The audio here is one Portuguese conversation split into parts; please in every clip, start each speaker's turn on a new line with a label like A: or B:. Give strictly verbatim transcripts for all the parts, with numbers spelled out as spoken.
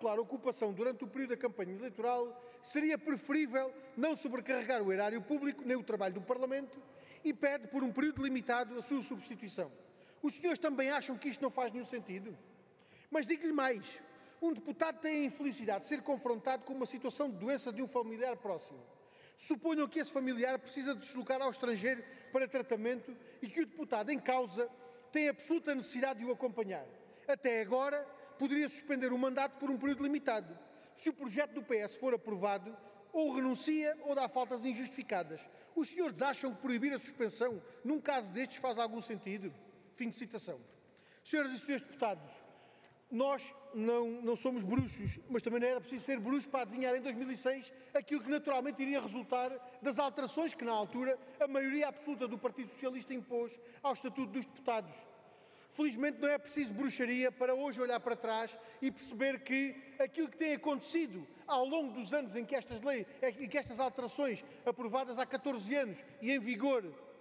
A: particular ocupação durante o período da campanha eleitoral, seria preferível não sobrecarregar o erário público nem o trabalho do Parlamento e pede por um período limitado a sua substituição. Os senhores também acham que isto não faz nenhum sentido? Mas digo-lhe mais, um deputado tem a infelicidade de ser confrontado com uma situação de doença de um familiar próximo. Suponham que esse familiar precisa de deslocar ao estrangeiro para tratamento e que o deputado em causa tem absoluta necessidade de o acompanhar. Até agora, poderia suspender o mandato por um período limitado. Se o projeto do P S for aprovado, ou renuncia ou dá faltas injustificadas. Os senhores acham que proibir a suspensão num caso destes faz algum sentido? Fim de citação. Senhoras e senhores deputados, nós não, não somos bruxos, mas também não era preciso ser bruxo para adivinhar em dois mil e seis aquilo que naturalmente iria resultar das alterações que, na altura, a maioria absoluta do Partido Socialista impôs ao Estatuto dos Deputados. Felizmente não é preciso bruxaria para hoje olhar para trás e perceber que aquilo que tem acontecido ao longo dos anos em que estas leis, em que estas alterações aprovadas há catorze anos e em vigor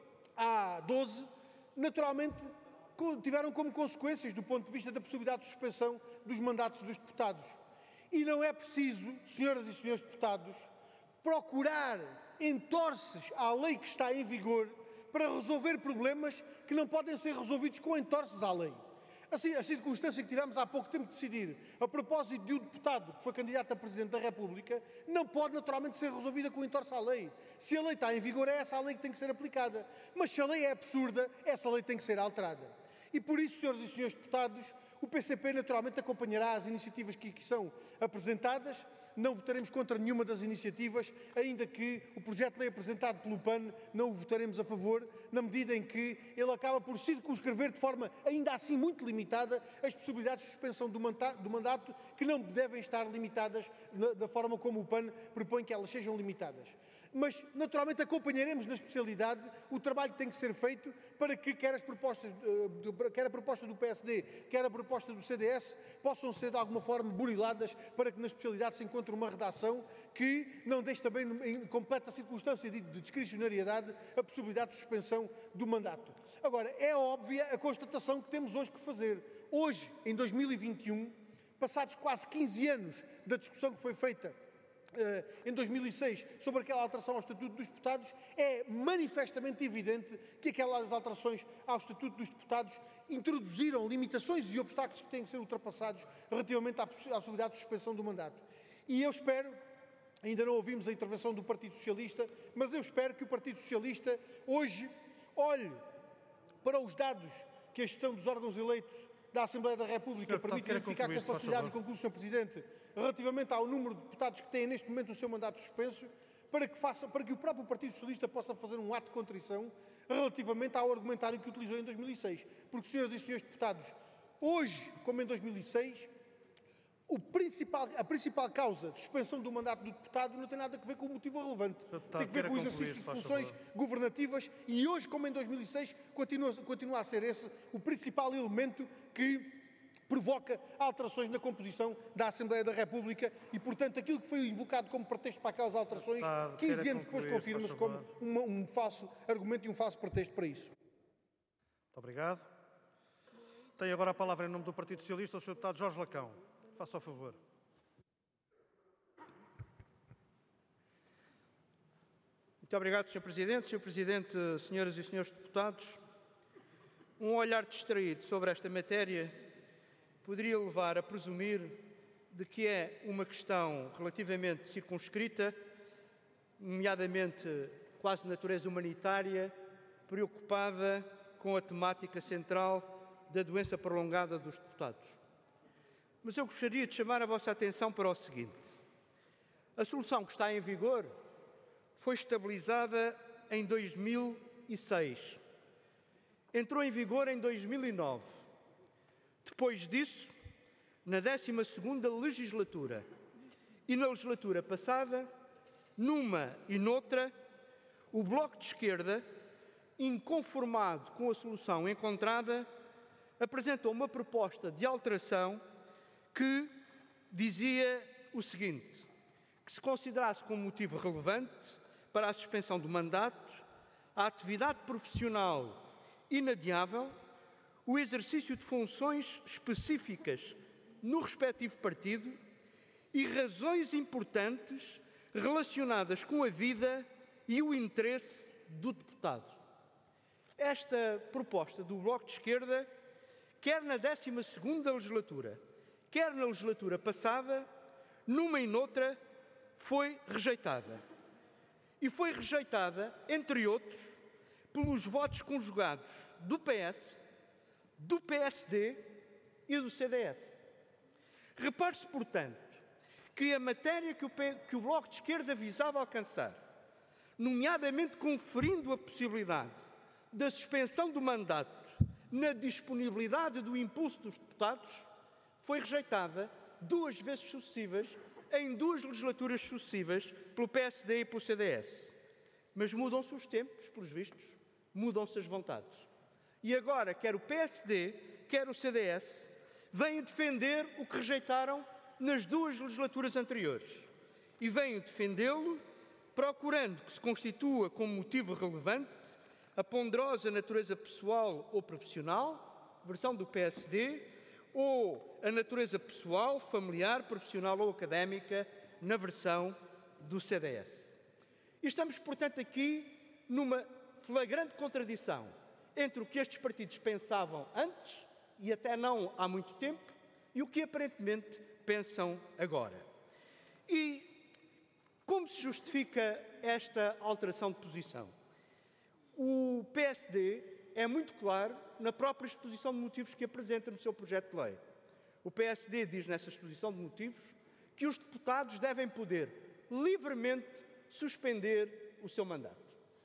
A: há doze, naturalmente tiveram como consequências do ponto de vista da possibilidade de suspensão dos mandatos dos deputados. E não é preciso, senhoras e senhores deputados, procurar entorces à lei que está em vigor para resolver problemas que não podem ser resolvidos com entorces à lei. Assim, a circunstância que tivemos há pouco tempo de decidir, a propósito de um deputado que foi candidato a Presidente da República, não pode naturalmente ser resolvida com entorce à lei. Se a lei está em vigor, é essa a lei que tem que ser aplicada. Mas se a lei é absurda, essa lei tem que ser alterada. E por isso, senhoras e senhores deputados, o P C P naturalmente acompanhará as iniciativas que aqui são apresentadas. Não votaremos contra nenhuma das iniciativas, ainda que o projeto de lei apresentado pelo P A N não o votaremos a favor, na medida em que ele acaba por circunscrever de forma ainda assim muito limitada as possibilidades de suspensão do mandato, que não devem estar limitadas da forma como o P A N propõe que elas sejam limitadas. Mas, naturalmente, acompanharemos na especialidade o trabalho que tem que ser feito para que quer, as propostas, quer a proposta do P S D, quer a proposta do C D S, possam ser de alguma forma buriladas para que na especialidade se encontre uma redação que não deixe também em completa circunstância de discricionariedade a possibilidade de suspensão do mandato. Agora, é óbvia a constatação que temos hoje que fazer. Hoje, em dois mil e vinte e um, passados quase quinze anos da discussão que foi feita Uh, em dois mil e seis, sobre aquela alteração ao Estatuto dos Deputados, é manifestamente evidente que aquelas alterações ao Estatuto dos Deputados introduziram limitações e obstáculos que têm que ser ultrapassados relativamente à possibilidade de suspensão do mandato. E eu espero, ainda não ouvimos a intervenção do Partido Socialista, mas eu espero que o Partido Socialista hoje olhe para os dados que a gestão dos órgãos eleitos da Assembleia da República permite verificar com facilidade, e concluo, senhor Presidente, relativamente ao número de deputados que têm neste momento o seu mandato suspenso, para que, faça, para que o próprio Partido Socialista possa fazer um ato de contrição relativamente ao argumentário que utilizou em dois mil e seis. Porque, senhoras e senhores deputados, hoje, como em dois mil e seis, o principal, a principal causa de suspensão do mandato do deputado não tem nada a ver com o motivo relevante. Tem a ver com o exercício de funções governativas e hoje, como em dois mil e seis, continua, continua a ser esse o principal elemento que provoca alterações na composição da Assembleia da República e, portanto, aquilo que foi invocado como pretexto para aquelas alterações, quinze anos depois confirma-se como uma, um falso argumento e um falso pretexto para isso.
B: Muito obrigado. Tem agora a palavra em nome do Partido Socialista o senhor deputado Jorge Lacão. Faça o favor.
C: Muito obrigado, senhor Presidente. senhor Presidente, senhoras e senhores deputados, um olhar distraído sobre esta matéria poderia levar a presumir de que é uma questão relativamente circunscrita, nomeadamente quase de natureza humanitária, preocupada com a temática central da doença prolongada dos deputados. Mas eu gostaria de chamar a vossa atenção para o seguinte. A solução que está em vigor foi estabilizada em dois mil e seis. Entrou em vigor em dois mil e nove. Depois disso, na décima segunda legislatura e na legislatura passada, numa e noutra, o Bloco de Esquerda, inconformado com a solução encontrada, apresentou uma proposta de alteração que dizia o seguinte, que se considerasse como motivo relevante para a suspensão do mandato a atividade profissional inadiável, o exercício de funções específicas no respectivo partido e razões importantes relacionadas com a vida e o interesse do deputado. Esta proposta do Bloco de Esquerda, quer na décima segunda legislatura, quer na legislatura passada, numa e noutra, foi rejeitada. E foi rejeitada, entre outros, pelos votos conjugados do P S, do P S D e do C D S. Repare-se, portanto, que a matéria que o, P... que o Bloco de Esquerda visava alcançar, nomeadamente conferindo a possibilidade da suspensão do mandato na disponibilidade do impulso dos deputados, foi rejeitada duas vezes sucessivas, em duas legislaturas sucessivas, pelo P S D e pelo C D S. Mas mudam-se os tempos, pelos vistos, mudam-se as vontades. E agora, quer o P S D, quer o C D S, vêm defender o que rejeitaram nas duas legislaturas anteriores. E vêm defendê-lo procurando que se constitua como motivo relevante a ponderosa natureza pessoal ou profissional, versão do P S D, ou a natureza pessoal, familiar, profissional ou académica, na versão do C D S. E estamos, portanto, aqui numa flagrante contradição entre o que estes partidos pensavam antes, e até não há muito tempo, e o que aparentemente pensam agora. E como se justifica esta alteração de posição? O P S D é muito claro na própria exposição de motivos que apresenta no seu projeto de lei. O P S D diz nessa exposição de motivos que os deputados devem poder livremente suspender o seu mandato.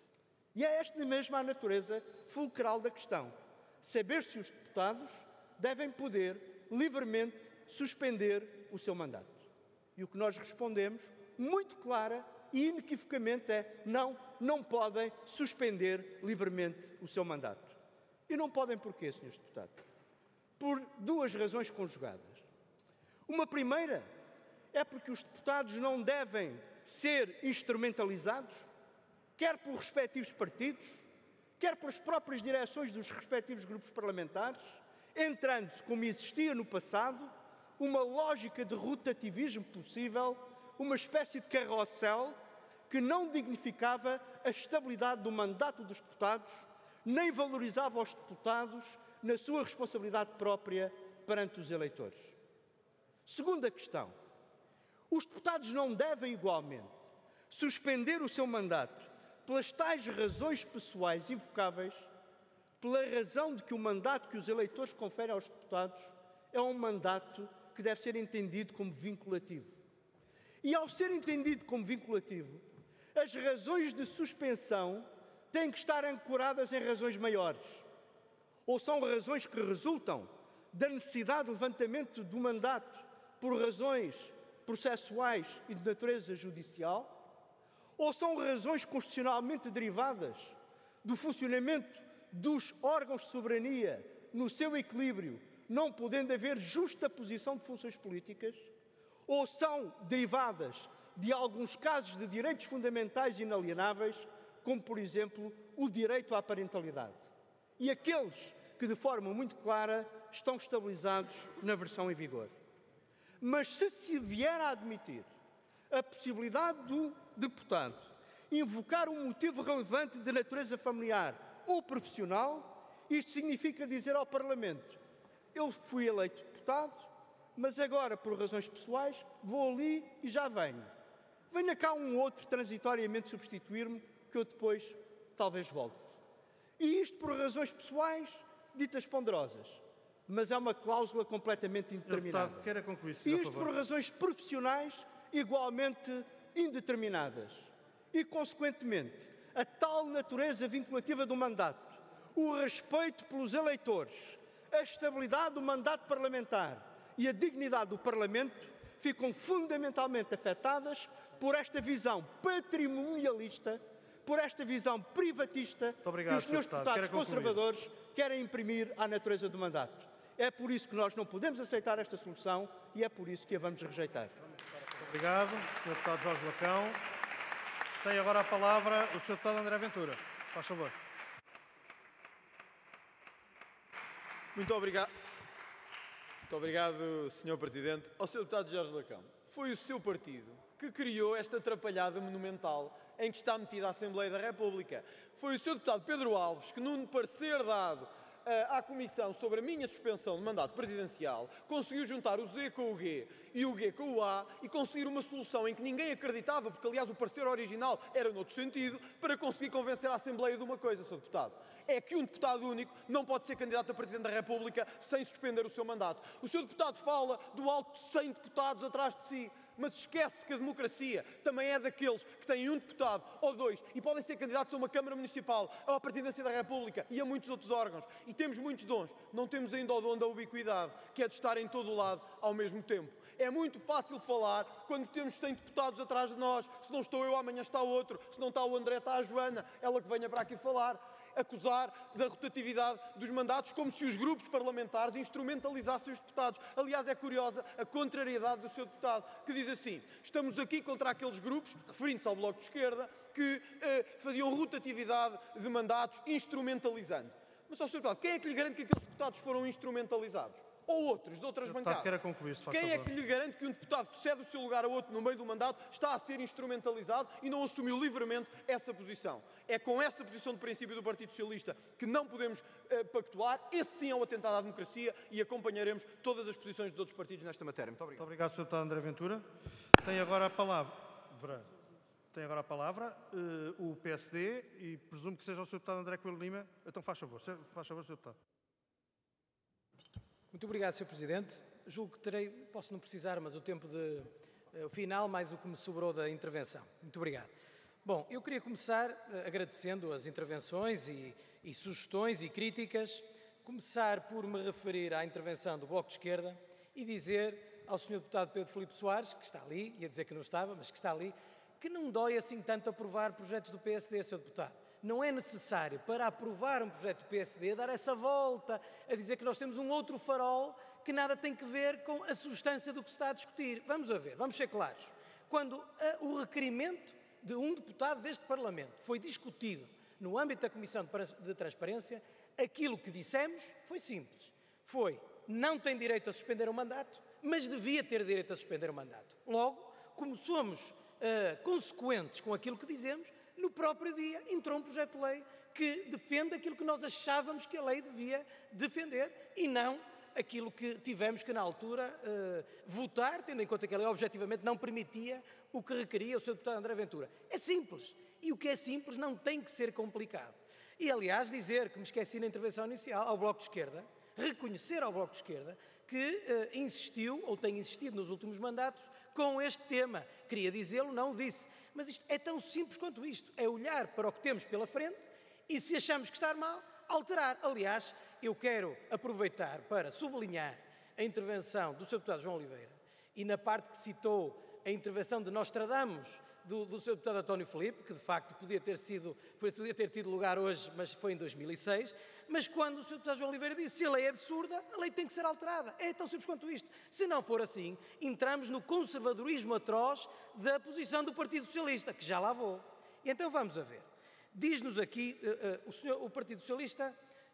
C: E é esta mesma a natureza fulcral da questão. Saber se os deputados devem poder livremente suspender o seu mandato. E o que nós respondemos, muito clara e inequivocamente, é não, não podem suspender livremente o seu mandato. E não podem porquê, senhores deputados? Por duas razões conjugadas. Uma primeira é porque os deputados não devem ser instrumentalizados, quer pelos respectivos partidos, quer pelas próprias direções dos respectivos grupos parlamentares, entrando-se, como existia no passado, uma lógica de rotativismo possível, uma espécie de carrossel que não dignificava a estabilidade do mandato dos deputados, nem valorizava os deputados na sua responsabilidade própria perante os eleitores. Segunda questão. Os deputados não devem, igualmente, suspender o seu mandato pelas tais razões pessoais invocáveis, pela razão de que o mandato que os eleitores conferem aos deputados é um mandato que deve ser entendido como vinculativo. E ao ser entendido como vinculativo, as razões de suspensão têm que estar ancoradas em razões maiores. Ou são razões que resultam da necessidade de levantamento do mandato por razões processuais e de natureza judicial, ou são razões constitucionalmente derivadas do funcionamento dos órgãos de soberania no seu equilíbrio, não podendo haver justa posição de funções políticas, ou são derivadas de alguns casos de direitos fundamentais inalienáveis, como, por exemplo, o direito à parentalidade. E aqueles que, de forma muito clara, estão estabilizados na versão em vigor. Mas se se vier a admitir a possibilidade do deputado invocar um motivo relevante de natureza familiar ou profissional, isto significa dizer ao Parlamento: eu fui eleito deputado, mas agora, por razões pessoais, vou ali e já venho. Venha cá um outro transitoriamente substituir-me, que eu depois talvez volte. E isto por razões pessoais, ditas ponderosas. Mas é uma cláusula completamente indeterminada.
B: Deputado, queira concluir, se
C: E
B: fizer
C: isto
B: favor.
C: por razões profissionais igualmente indeterminadas. E, consequentemente, a tal natureza vinculativa do mandato, o respeito pelos eleitores, a estabilidade do mandato parlamentar e a dignidade do Parlamento ficam fundamentalmente afetadas por esta visão patrimonialista, por esta visão privatista
B: obrigado,
C: que os senhores
B: senhor Deputado.
C: deputados conservadores querem imprimir à natureza do mandato. É por isso que nós não podemos aceitar esta solução e é por isso que a vamos rejeitar.
B: Obrigado, senhor Deputado Jorge Lacão. Tem agora a palavra o senhor Deputado André Ventura. Faz favor.
D: Muito obrigado. Muito obrigado, senhor Presidente. Ao senhor Deputado Jorge Lacão, foi o seu partido que criou esta atrapalhada monumental em que está metida a Assembleia da República. Foi o senhor Deputado Pedro Alves que, num parecer dado à Comissão sobre a minha suspensão de mandato presidencial, conseguiu juntar o Z com o G e o G com o A e conseguir uma solução em que ninguém acreditava, porque aliás o parecer original era noutro sentido, para conseguir convencer a Assembleia de uma coisa, senhor Deputado. É que um deputado único não pode ser candidato a Presidente da República sem suspender o seu mandato. O senhor Deputado fala do alto de cem deputados atrás de si, mas esquece que a democracia também é daqueles que têm um deputado ou dois e podem ser candidatos a uma Câmara Municipal, à Presidência da República e a muitos outros órgãos. E temos muitos dons. Não temos ainda o dom da ubiquidade, que é de estar em todo o lado ao mesmo tempo. É muito fácil falar quando temos cem deputados atrás de nós. Se não estou eu, amanhã está outro. Se não está o André, está a Joana. Ela que venha para aqui falar. Acusar da rotatividade dos mandatos como se os grupos parlamentares instrumentalizassem os deputados. Aliás, é curiosa a contrariedade do seu deputado, que diz assim: estamos aqui contra aqueles grupos, referindo-se ao Bloco de Esquerda, que eh, faziam rotatividade de mandatos instrumentalizando. Mas, ao senhor deputado, quem é que lhe garante que aqueles deputados foram instrumentalizados? Ou outros, de outras bancadas?
B: Queira concluir, se faz
D: Quem
B: favor.
D: é que lhe garante que um deputado que cede o seu lugar a outro no meio do mandato está a ser instrumentalizado e não assumiu livremente essa posição? É com essa posição de princípio do Partido Socialista que não podemos eh, pactuar. Esse sim é um atentado à democracia e acompanharemos todas as posições dos outros partidos nesta matéria. Muito obrigado.
B: Muito obrigado, senhor Deputado André Ventura. Tem agora a palavra, tem agora a palavra uh, o P S D e presumo que seja o senhor Deputado André Coelho Lima. Então faz favor, faz favor, senhor Deputado.
E: Muito obrigado, senhor Presidente. Julgo que terei, posso não precisar, mas o tempo de o final, mais o que me sobrou da intervenção. Muito obrigado. Bom, eu queria começar uh, agradecendo as intervenções e, e sugestões e críticas. Começar por me referir à intervenção do Bloco de Esquerda e dizer ao senhor Deputado Pedro Filipe Soares, que está ali, ia dizer que não estava, mas que está ali, que não dói assim tanto aprovar projetos do P S D, senhor Deputado. Não é necessário, para aprovar um projeto do P S D, dar essa volta a dizer que nós temos um outro farol que nada tem que ver com a substância do que se está a discutir. Vamos a ver, vamos ser claros. Quando a, o requerimento de um deputado deste Parlamento foi discutido no âmbito da Comissão de, de Transparência, aquilo que dissemos foi simples. Foi, não tem direito a suspender o mandato, mas devia ter direito a suspender o mandato. Logo, como somos uh, consequentes com aquilo que dizemos, no próprio dia entrou um projeto de lei que defende aquilo que nós achávamos que a lei devia defender e não aquilo que tivemos que, na altura, uh, votar, tendo em conta que a lei objetivamente não permitia o que requeria o senhor deputado André Ventura. É simples. E o que é simples não tem que ser complicado. E, aliás, dizer, que me esqueci na intervenção inicial, ao Bloco de Esquerda, reconhecer ao Bloco de Esquerda que uh, insistiu, ou tem insistido nos últimos mandatos, com este tema. Queria dizê-lo, não o disse. Mas isto é tão simples quanto isto. É olhar para o que temos pela frente e, se achamos que está mal, alterar. Aliás, eu quero aproveitar para sublinhar a intervenção do senhor Deputado João Oliveira e na parte que citou a intervenção de Nostradamus do, do senhor Deputado António Filipe, que de facto podia ter, sido, podia ter tido lugar hoje, mas foi em dois mil e seis, mas quando o senhor Deputado João Oliveira disse: se a lei é absurda, a lei tem que ser alterada. É tão simples quanto isto. Se não for assim, entramos no conservadorismo atroz da posição do Partido Socialista, que já lá vou. E então vamos a ver. Diz-nos aqui, uh, uh, o, senhor, o Partido Socialista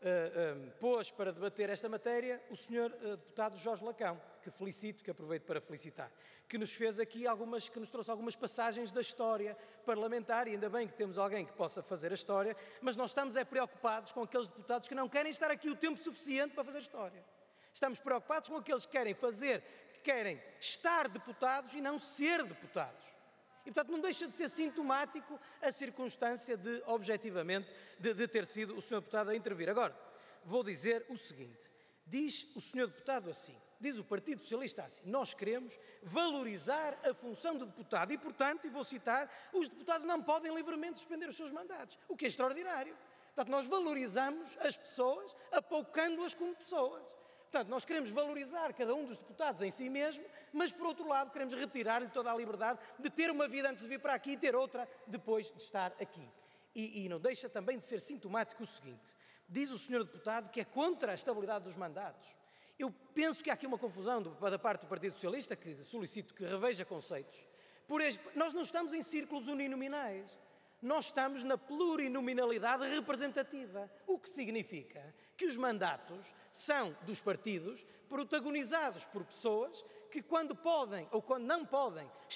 E: uh, um, pôs para debater esta matéria o senhor uh, Deputado Jorge Lacão, que felicito, que aproveito para felicitar, que nos fez aqui algumas, que nos trouxe algumas passagens da história parlamentar, e ainda bem que temos alguém que possa fazer a história, mas nós estamos é preocupados com aqueles deputados que não querem estar aqui o tempo suficiente para fazer história. Estamos preocupados com aqueles que querem fazer, que querem estar deputados e não ser deputados. E, portanto, não deixa de ser sintomático a circunstância de, objetivamente, de, de ter sido o senhor deputado a intervir. Agora, vou dizer o seguinte, diz o senhor deputado assim, diz o Partido Socialista assim: nós queremos valorizar a função de deputado e, portanto, e vou citar, os deputados não podem livremente suspender os seus mandatos, o que é extraordinário. Portanto, nós valorizamos as pessoas, apoucando-as como pessoas. Portanto, nós queremos valorizar cada um dos deputados em si mesmo, mas, por outro lado, queremos retirar-lhe toda a liberdade de ter uma vida antes de vir para aqui e ter outra depois de estar aqui. E, e não deixa também de ser sintomático o seguinte: diz o senhor deputado que é contra a estabilidade dos mandatos. Eu penso que há aqui uma confusão do, da parte do Partido Socialista, que solicito que reveja conceitos. Por este, nós não estamos em círculos uninominais. Nós estamos na plurinominalidade representativa, o que significa que os mandatos são dos partidos protagonizados por pessoas que, quando podem ou quando não podem